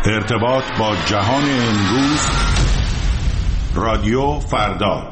ارتباط با جهان امروز، رادیو فردا.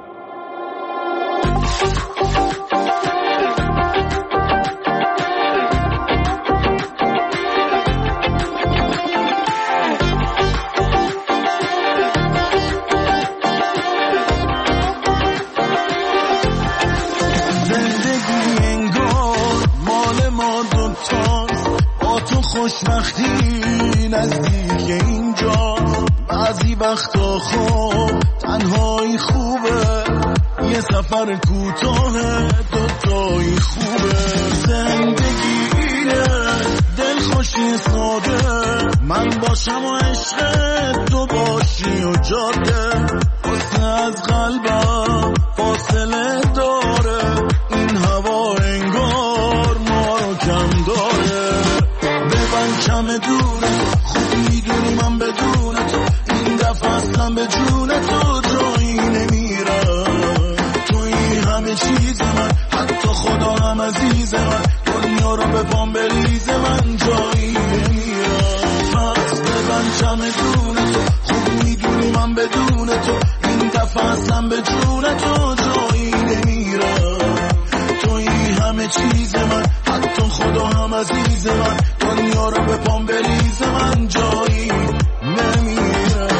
زندگی انگار مال ما دوتاست، با تو خوشبختی نزدیک اینجا. بعضی وقتا خوب تنهایی خوبه، یه سفر کوتاه دوتایی خوبه. زندگی اینه دلخوشی ساده، من باشم و عشق تو باشی و جاده. حسن از قلبم فاصله داره، این هوا انگار ما رو کم داره. ببند کم دونه، خوب میدونی من بدون تو این دفعه اصلا به جون تو جایی نمیرم. توی همه چیز من، حتی خدا هم عزیز من، دنیا رو به پام بریز من جایی نمیرم. پس ببند کم دونه تو، خوب میدونی من بدون تو این دفعه اصلا به جون تو جایی نمیرم. توی همه چیز من، حتی خدا هم عزیز من، دنیا رو به پام بریز من جایی نمیرم.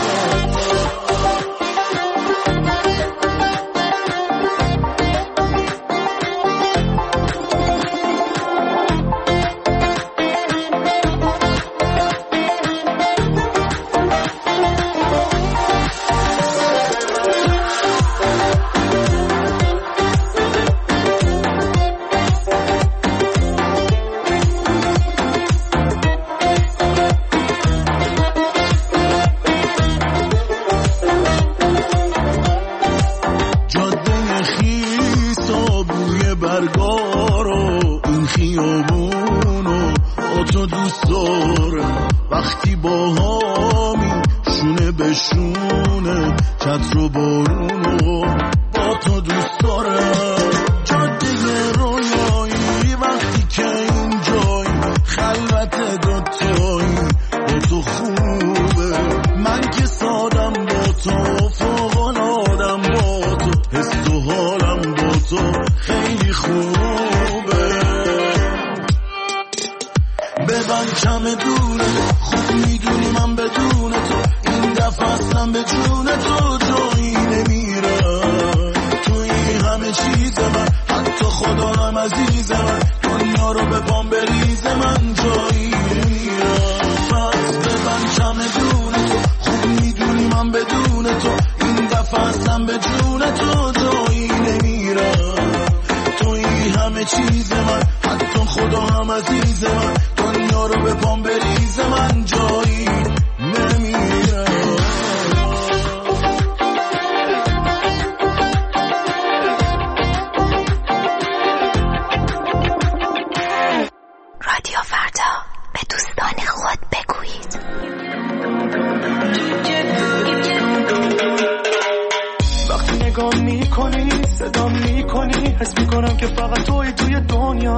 برگارو این خیابونو با تو دوست دارم، وقتی با هامی شونه به شونه چتر و بارونو با تو دوست دارم. جاده رویایی وقتی که اینجایی، خلوت دوتایی با تو خوبه. من که سادم با تو، فوق‌العاده‌ام با تو، حس و حالم با تو خیلی خوبه. ببند کم دونه، خوب میدونی من بدون تو این دفعه اصلا به جون تو جایی نمیرم. توی همه چیز من، حتی خدا هم عزیز من، دنیا رو به پام بریز من جایی نمیرم. پس ببند کم دونه تو، خوب میدونی من بدون تو این دفعه اصلا به جون تو جایی نمیرم. توی همه چیز من، حتی خدا هم عزیز من، دنیا رو به پام بریز من جایی نمیرم. رادیو فردا، به دوستان خود بگویید. وقتی نگاه میکنی، صدا میکنی، حس میکنم که فقط توی دنیا.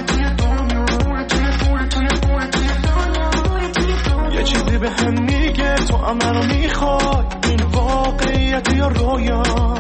یه چیزی به هم میگه تو هم منو میخوای، این واقعیت یا رویا.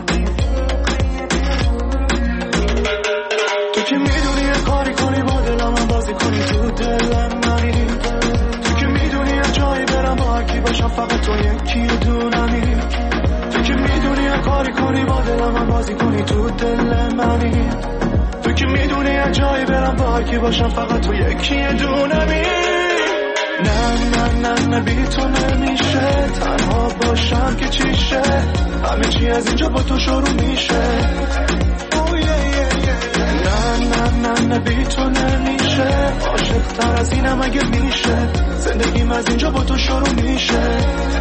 تو که میدونی یه کاری کنی با دلم بازی کنی، تو دلم منی. تو که میدونی یه جایی برم با هرکی باشم، فقط تو یکی دونمی. تو که میدونی یه کاری کنی با دلم بازی کنی، تو دل منی. تو که میدونی یه جایی برم با هرکی باشم، فقط تو یکی دونمی. نه نه نه نه بی تو نمیشه، تنها باشم که چیشه، همه چی از اینجا با تو شروع میشه. نه نه نه نه بی تو نمیشه، عاشق تر از اینم اگه میشه، زندگیم از اینجا با تو شروع میشه.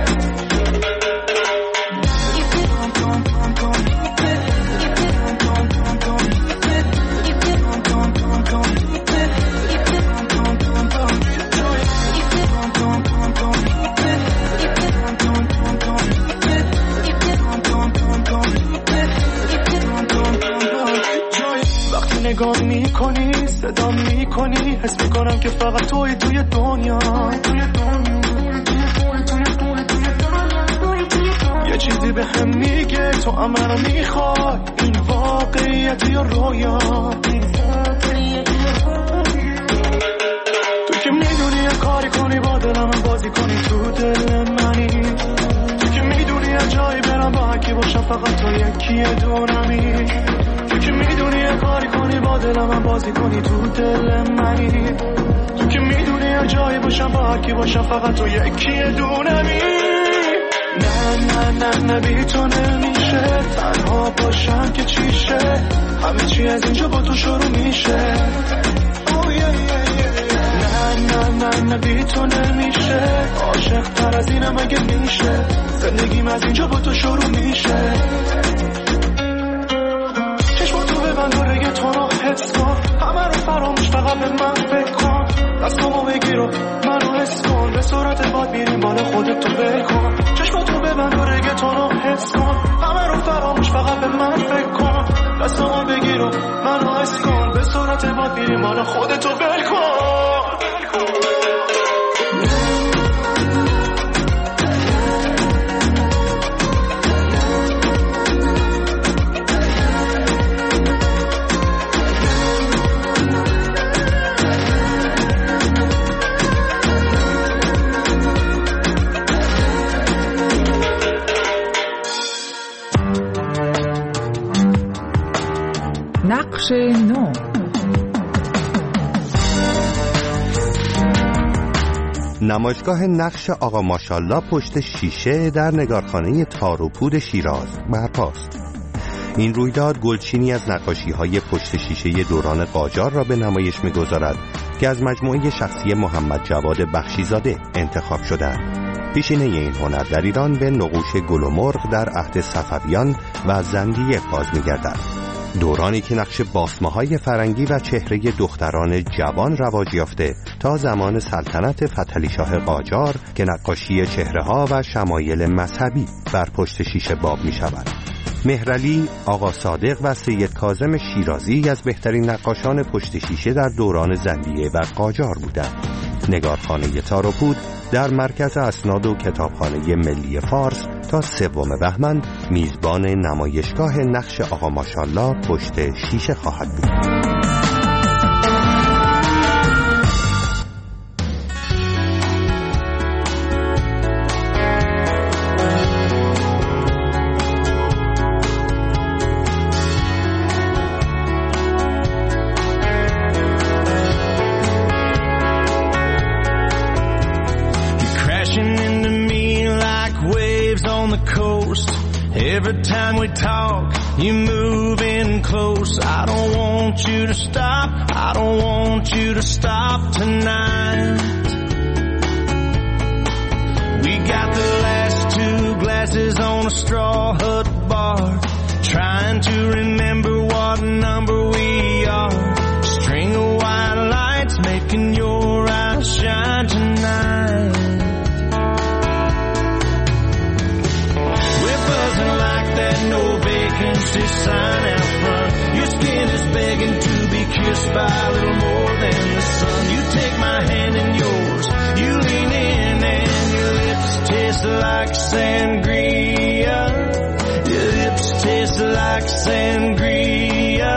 نگاه میکنی، صدا میکنی، حس میکنم که فقط توی دنیا. به هم میگه تو منو میخوای، این واقعیت یا رویا؟ تو که میدونی کاری کنی با دلم بازی کنی تو دل منی، تو که میدونی جایی برم با هکی باشم فقط تو یکی دونمی، تو که میدونی کاری کنی با دلم بازی کنی تو دل منی، تو که میدونی جایی باشم با هکی باشم فقط تو یکی دونمی. نه بی تو نمیشه تنها باشم که چیشه، همه چی از اینجا با تو شروع میشه. نه بی تو نمیشه، عاشق تر از اینم اگه میشه، زندگیم از اینجا با تو شروع میشه. چشم تو ببند و رگتون رو حس کن، همه رو فراموش فقط به من فکر کن، دستامو بگیر و منو حس کن، به صورت باد میریم بالا خودت تو ول کن. چشم تو ببند و رگتون رو حس کن، همه رو فراموش فقط به من فکر کن، دستامو بگیر و منو حس کن، به صورت باد میریم بالا خودت تو ول کن. نقش نو. نمایشگاه نقش آقا ماشالله پشت شیشه در نگارخانه تار و پود شیراز برپاست. این رویداد گلچینی از نقاشی‌های پشت شیشه دوران قاجار را به نمایش می‌گذارد که از مجموعه شخصی محمد جواد بخشیزاده انتخاب شده‌اند. پیشینه این هنر در ایران به نقوش گل و مرغ در عهد صفویان و زندیه باز می‌گردد. دورانی که نقش باسمه‌های فرنگی و چهره دختران جوان رواج یافته تا زمان سلطنت فتحعلی شاه قاجار که نقاشی چهره‌ها و شمایل مذهبی بر پشت شیشه باب می‌شود. مهرعلی، آقا صادق و سید کاظم شیرازی از بهترین نقاشان پشت شیشه در دوران زندیه و قاجار بودند. نگارخانه تار و پود در مرکز اسناد و کتابخانه ملی فارس تا 3 بهمن میزبان نمایشگاه نقش آقا ماشالله پشت شیشه خواهد بود. Every time we talk, you move in close. I don't want you to stop. I don't want you to stop tonight. We got the last 2 glasses on a straw hut bar, trying to remember what number we are. String of white lights making your eyes shine tonight. No vacancy sign out front. Your skin is begging to be kissed by a little more than the sun. You take my hand in yours, you lean in and your lips taste like sangria. Your lips taste like sangria.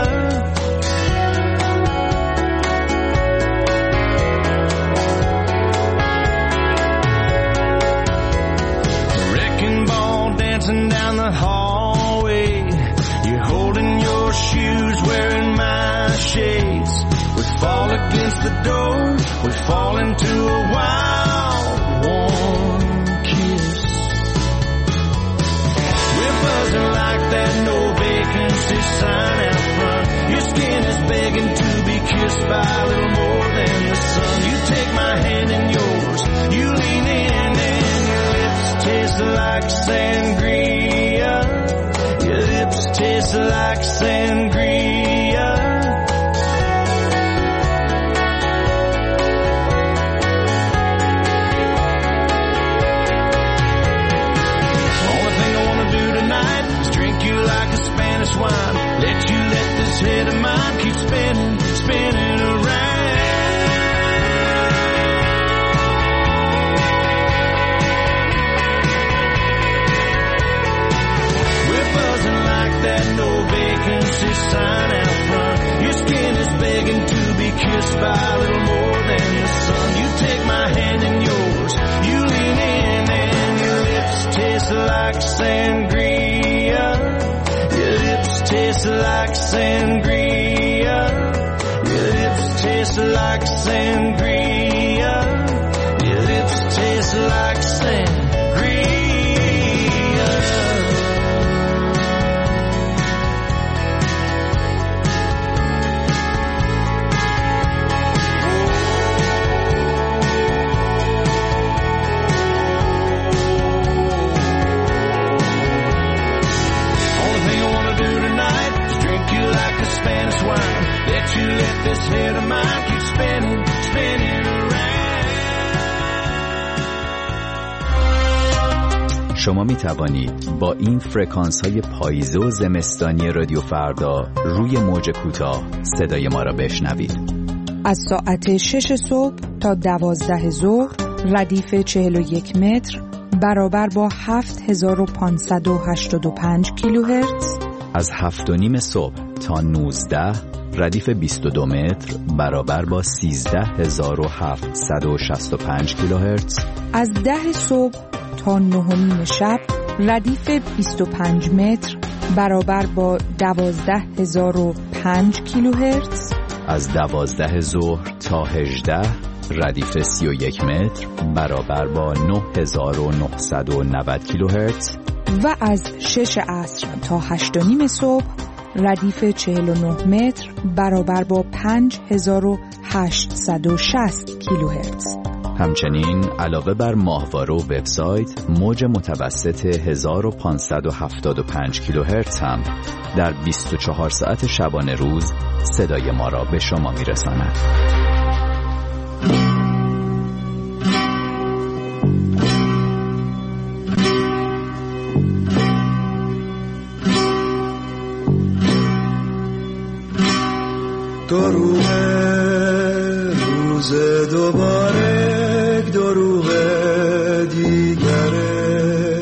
Wrecking ball dancing down the hall, shoes wearing my shades. We fall against the door, we fall into a wild, warm kiss. We're buzzing like that no vacancy sign out front. Your skin is begging to be kissed by a little more than the sun. You take my hand in yours, you lean in and your lips taste like sangria. Your lips taste like sangria. Only thing I wanna do tonight is drink you like a Spanish wine. Let you let this head of mine keep spinning, spinning around. like sangria. Your lips taste like sangria. Your lips taste like sangria. Your lips taste like sangria. Spanish wine, let you let this head of mine keep spinning, spinning around. شما می توانید با این فرکانس های پاییزه و زمستانی رادیو فردا روی موج کوتاه صدای ما را بشنوید. از ساعت 6 صبح تا 12 ظهر ردیف 41 متر برابر با 7585 کیلوهرتز. از 7:30 صبح تا 19 ردیف 22 متر برابر با 13765 کیلوهرتز. از 10 صبح تا 9 شب ردیف 25 متر برابر با 12005 کیلوهرتز. از 12 ظهر تا 18 ردیف 31 متر برابر با 9990 کیلوهرتز. و از 6 عصر تا 8:30 صبح ردیف 49 متر برابر با 5860 کیلوهرتز. همچنین علاوه بر ماهواره و وبسایت، موج متوسط 1575 کیلوهرتز هم در 24 ساعت شبانه روز صدای ما را به شما میرساند. دروغ روز دوباره، دروغ دیگره.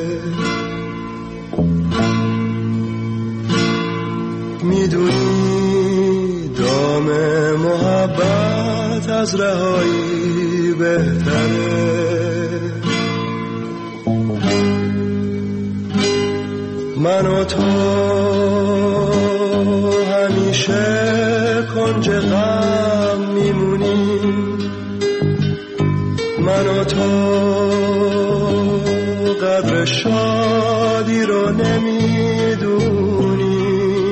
میدونی دام محبت از رهایی بهتره. من و تو همیشه کنج غم میمونیم. من و تو قدر شادی رو نمیدونیم.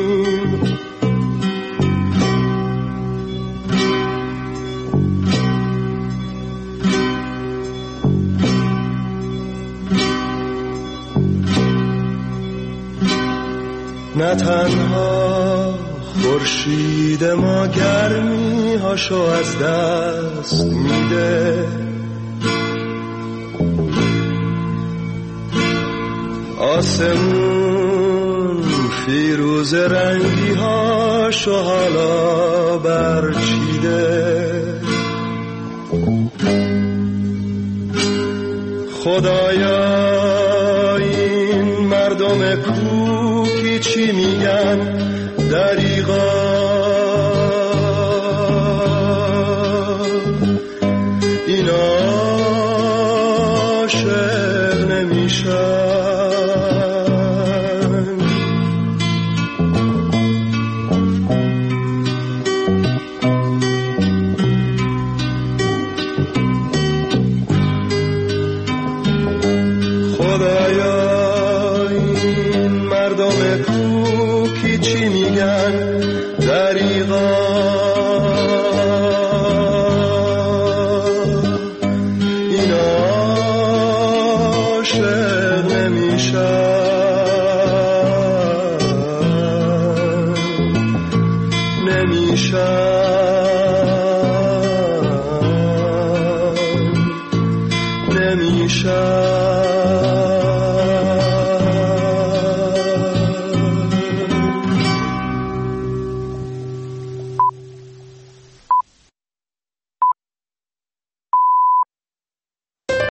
نه تنها خورشید ما گرمی هاشو از دست میده، آسمون فیروز رنگی هاشو حالا برچیده. خدایا این مردم کوکی چی میگن؟ دریغا اینا عاشق نمیشن. خدایا این مردم کوکی چی میگن؟ دریغا اینا عاشق نمیشن. نمیشن